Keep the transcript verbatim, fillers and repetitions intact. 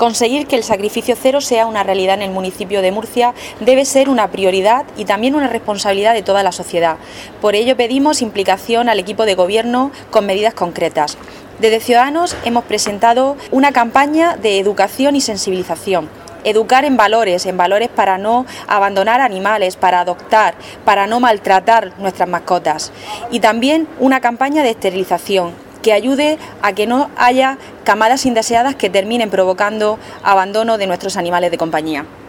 Conseguir que el sacrificio cero sea una realidad en el municipio de Murcia debe ser una prioridad y también una responsabilidad de toda la sociedad. Por ello pedimos implicación al equipo de gobierno con medidas concretas. Desde Ciudadanos hemos presentado una campaña de educación y sensibilización. Educar en valores, en valores para no abandonar animales, para adoptar, para no maltratar nuestras mascotas. Y también una campaña de esterilización que ayude a que no haya camadas indeseadas que terminen provocando abandono de nuestros animales de compañía.